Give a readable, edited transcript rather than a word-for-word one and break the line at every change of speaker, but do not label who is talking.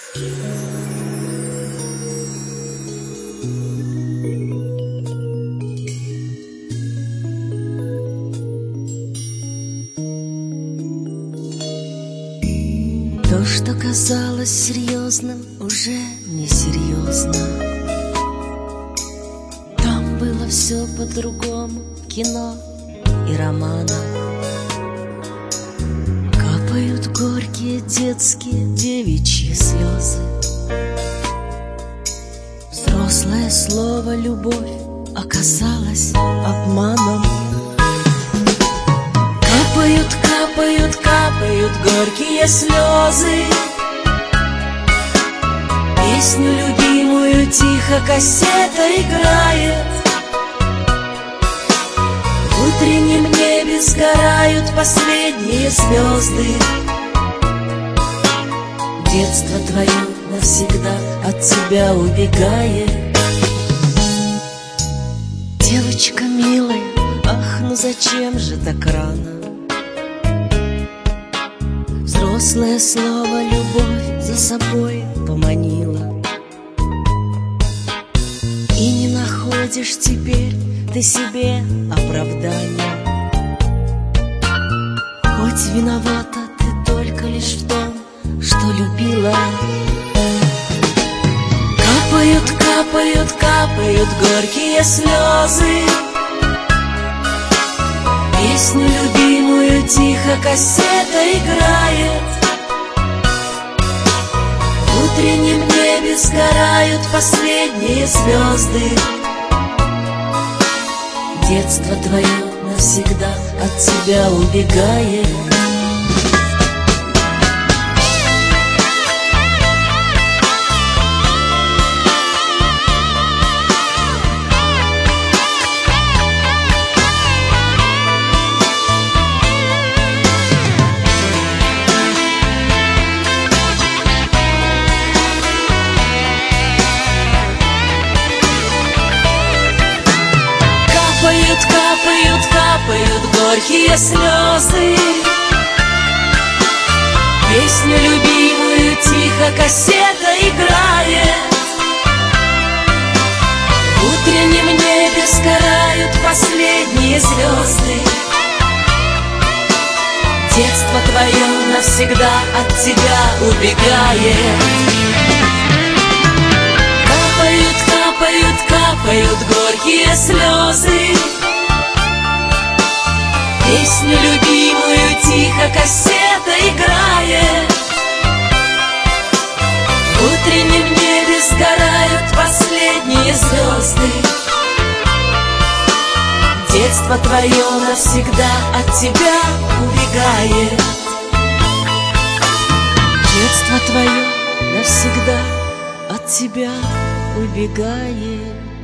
То, что казалось серьезным, уже не серьезно. Там было все по-другому, кино и романа. Капают горькие детские девичьи слезы. Взрослое слово «любовь» оказалось обманом. Капают, капают, капают горькие слезы. Песню любимую тихо кассета играет. В утреннем небе сгорают последние звезды. Детство твое навсегда от тебя убегает. Девочка милая, ах, ну зачем же так рано? Взрослое слово «любовь» за собой поманило. И не находишь теперь ты себе оправдания. Хоть виновата ты только лишь в том, что любила. Капают, капают, капают горькие слезы. Песню любимую тихо кассета играет. В утреннем небе сгорают последние звезды. Детство твое навсегда от тебя убегает. Капают, капают, капают горькие слезы. Песню любимую тихо кассета играет. В утреннем небе сгорают последние звезды. Детство твое навсегда от тебя убегает. Капают, капают, капают горькие слезы. Песню любимую тихо кассета играет. В утреннем небе сгорают последние звезды. Детство твое навсегда от тебя убегает. Детство твое навсегда от тебя убегает.